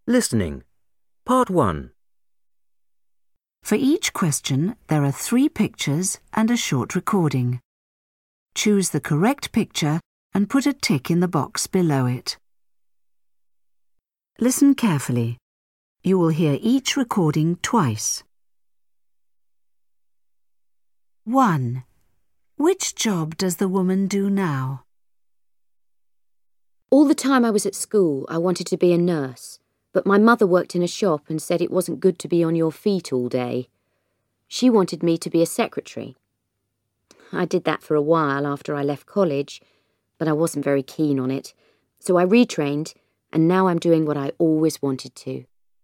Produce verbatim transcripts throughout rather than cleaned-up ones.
Listening. Part one. For each question, there are three pictures and a short recording. Choose the correct picture and put a tick in the box below it. Listen carefully. You will hear each recording twice. one. Which job does the woman do now? All the time I was at school, I wanted to be a nurse, but my mother worked in a shop and said it wasn't good to be on your feet all day. She wanted me to be a secretary. I did that for a while after I left college, but I wasn't very keen on it, so I retrained, and now I'm doing what I always wanted to.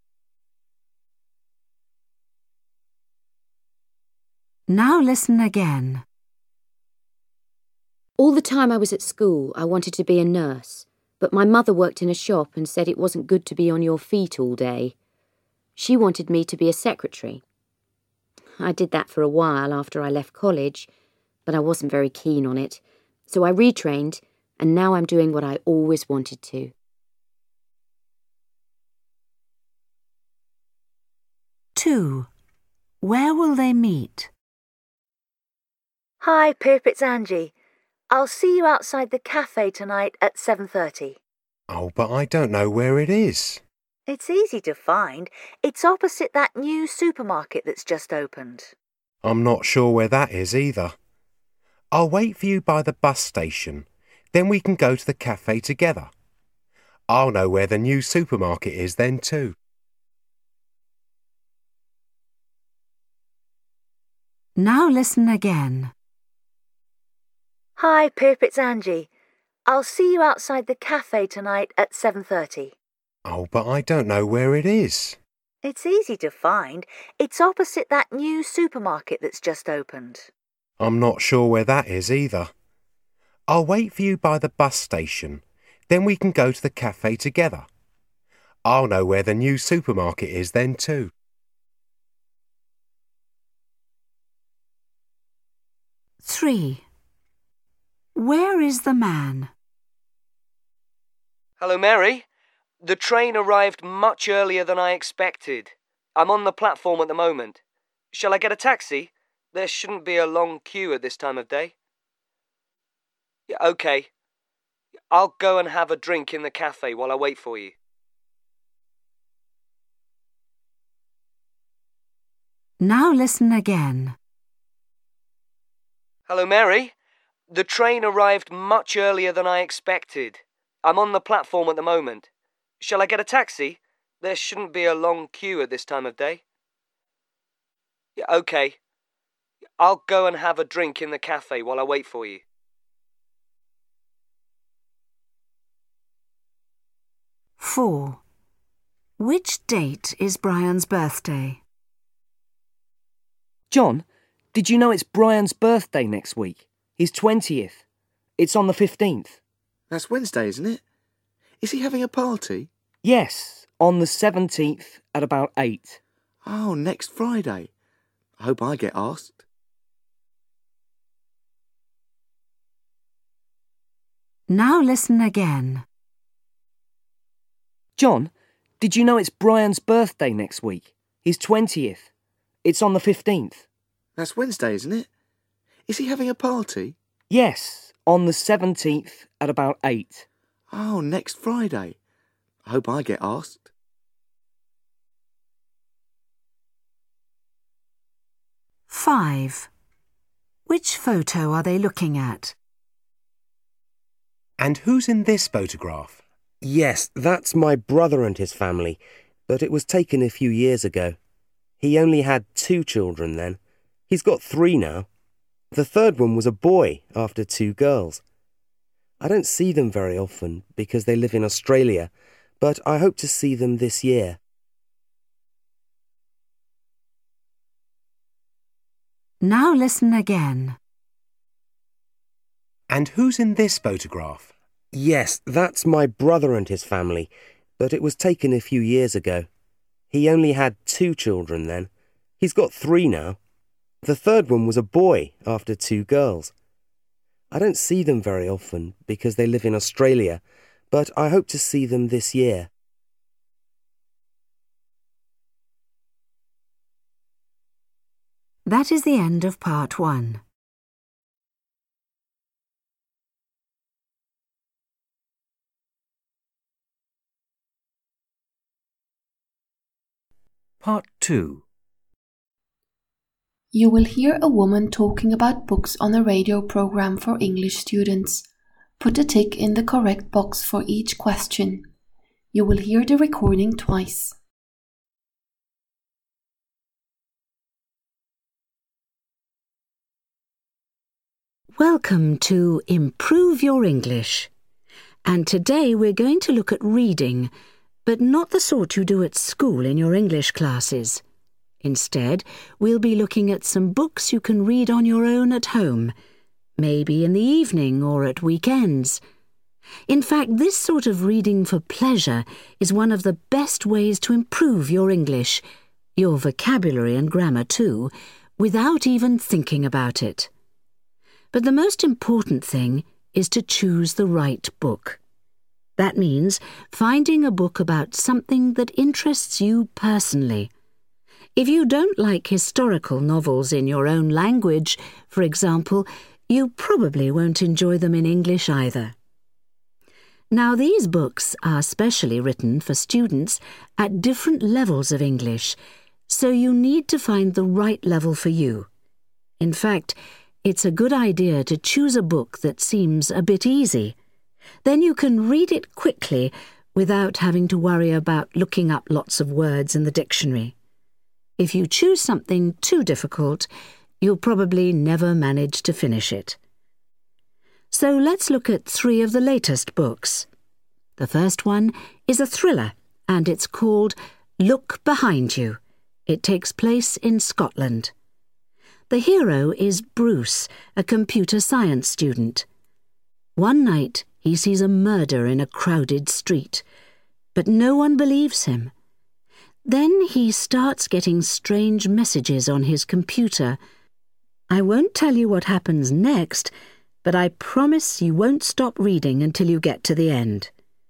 Now listen again. All the time I was at school, I wanted to be a nurse, but my mother worked in a shop and said it wasn't good to be on your feet all day. She wanted me to be a secretary. I did that for a while after I left college, but I wasn't very keen on it, so I retrained, and now I'm doing what I always wanted to. two. Where will they meet? Hi, Pip, it's Angie. I'll see you outside the cafe tonight at seven thirty. Oh, but I don't know where it is. It's easy to find. It's opposite that new supermarket that's just opened. I'm not sure where that is either. I'll wait for you by the bus station. Then we can go to the cafe together. I'll know where the new supermarket is then too. Now listen again. Hi, Pip, it's Angie. I'll see you outside the cafe tonight at seven thirty. Oh, but I don't know where it is. It's easy to find. It's opposite that new supermarket that's just opened. I'm not sure where that is either. I'll wait for you by the bus station. Then we can go to the cafe together. I'll know where the new supermarket is then too. three. Where is the man? Hello, Mary. The train arrived much earlier than I expected. I'm on the platform at the moment. Shall I get a taxi? There shouldn't be a long queue at this time of day. Yeah, okay. I'll go and have a drink in the cafe while I wait for you. Now listen again. Hello, Mary. The train arrived much earlier than I expected. I'm on the platform at the moment. Shall I get a taxi? There shouldn't be a long queue at this time of day. Yeah, okay. I'll go and have a drink in the cafe while I wait for you. four. Which date is Brian's birthday? John, did you know it's Brian's birthday next week? His twentieth. It's on the fifteenth. That's Wednesday, isn't it? Is he having a party? Yes, on the seventeenth at about eight. Oh, next Friday. I hope I get asked. Now listen again. John, did you know it's Brian's birthday next week? His twentieth. It's on the fifteenth. That's Wednesday, isn't it? Is he having a party? Yes, on the seventeenth at about eight. Oh, next Friday. I hope I get asked. five. Which photo are they looking at? And who's in this photograph? Yes, that's my brother and his family, but it was taken a few years ago. He only had two children then. He's got three now. The third one was a boy after two girls. I don't see them very often because they live in Australia, but I hope to see them this year. Now listen again. And who's in this photograph? Yes, that's my brother and his family, but it was taken a few years ago. He only had two children then. He's got three now. The third one was a boy after two girls. I don't see them very often because they live in Australia, but I hope to see them this year. That is the end of part one. Part two. You will hear a woman talking about books on a radio program for English students. Put a tick in the correct box for each question. You will hear the recording twice. Welcome to Improve Your English. And today we're going to look at reading, but not the sort you do at school in your English classes. Instead, we'll be looking at some books you can read on your own at home, maybe in the evening or at weekends. In fact, this sort of reading for pleasure is one of the best ways to improve your English, your vocabulary and grammar too, without even thinking about it. But the most important thing is to choose the right book. That means finding a book about something that interests you personally. If you don't like historical novels in your own language, for example, you probably won't enjoy them in English either. Now, these books are specially written for students at different levels of English, so you need to find the right level for you. In fact, it's a good idea to choose a book that seems a bit easy. Then you can read it quickly without having to worry about looking up lots of words in the dictionary. If you choose something too difficult, you'll probably never manage to finish it. So let's look at three of the latest books. The first one is a thriller, and it's called Look Behind You. It takes place in Scotland. The hero is Bruce, a computer science student. One night, he sees a murder in a crowded street, but no one believes him. Then he starts getting strange messages on his computer. I won't tell you what happens next, but I promise you won't stop reading until you get to the end.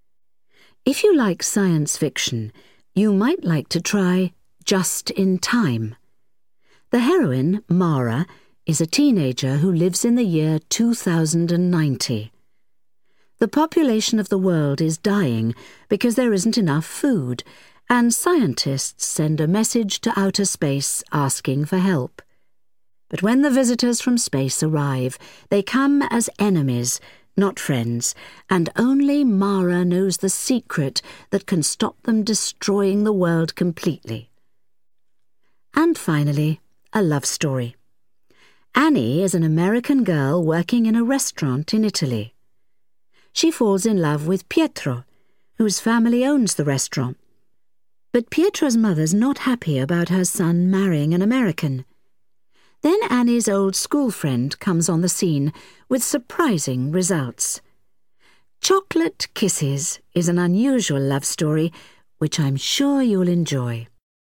If you like science fiction, you might like to try Just in Time. The heroine, Mara, is a teenager who lives in the year two thousand ninety. The population of the world is dying because there isn't enough food, and scientists send a message to outer space asking for help. But when the visitors from space arrive, they come as enemies, not friends, and only Mara knows the secret that can stop them destroying the world completely. And finally, a love story. Annie is an American girl working in a restaurant in Italy. She falls in love with Pietro, whose family owns the restaurant. But Pietro's mother's not happy about her son marrying an American. Then Annie's old school friend comes on the scene with surprising results. Chocolate Kisses is an unusual love story, which I'm sure you'll enjoy.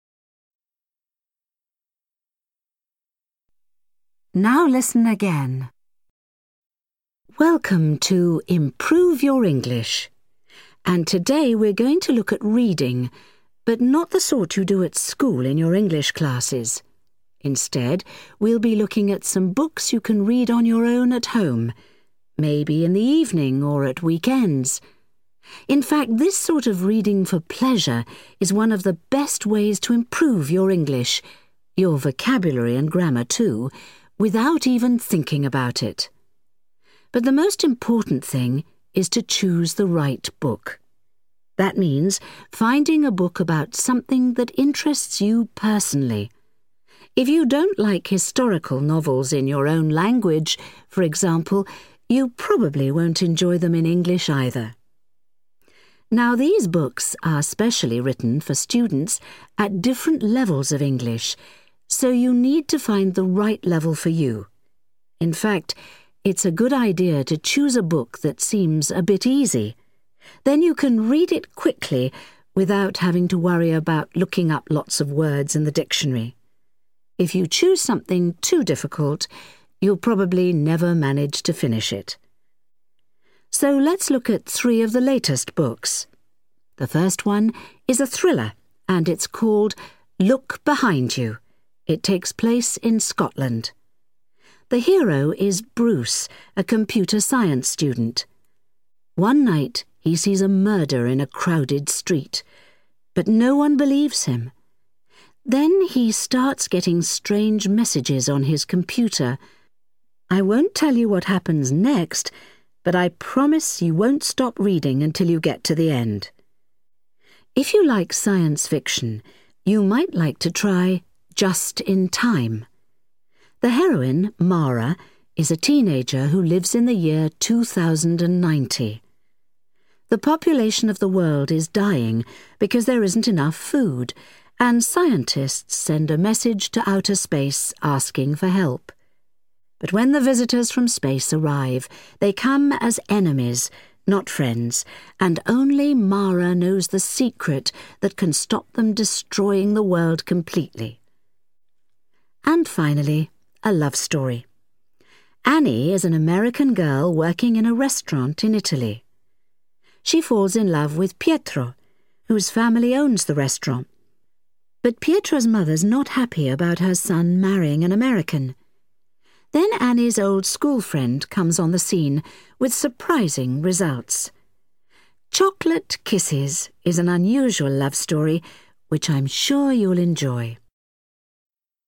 Now listen again. Welcome to Improve Your English. And today we're going to look at reading, but not the sort you do at school in your English classes. Instead, we'll be looking at some books you can read on your own at home, maybe in the evening or at weekends. In fact, this sort of reading for pleasure is one of the best ways to improve your English, your vocabulary and grammar too, without even thinking about it. But the most important thing is to choose the right book. That means finding a book about something that interests you personally. If you don't like historical novels in your own language, for example, you probably won't enjoy them in English either. Now, these books are specially written for students at different levels of English, so you need to find the right level for you. In fact, it's a good idea to choose a book that seems a bit easy. Then you can read it quickly without having to worry about looking up lots of words in the dictionary. If you choose something too difficult, you'll probably never manage to finish it. So let's look at three of the latest books. The first one is a thriller, and it's called Look Behind You. It takes place in Scotland. The hero is Bruce, a computer science student. One night, he sees a murder in a crowded street, but no one believes him. Then he starts getting strange messages on his computer. I won't tell you what happens next, but I promise you won't stop reading until you get to the end. If you like science fiction, you might like to try Just in Time. The heroine, Mara, is a teenager who lives in the year two thousand ninety. The population of the world is dying because there isn't enough food, and scientists send a message to outer space asking for help. But when the visitors from space arrive, they come as enemies, not friends, and only Mara knows the secret that can stop them destroying the world completely. And finally, a love story. Annie is an American girl working in a restaurant in Italy. She falls in love with Pietro, whose family owns the restaurant. But Pietro's mother's not happy about her son marrying an American. Then Annie's old school friend comes on the scene with surprising results. Chocolate Kisses is an unusual love story which I'm sure you'll enjoy.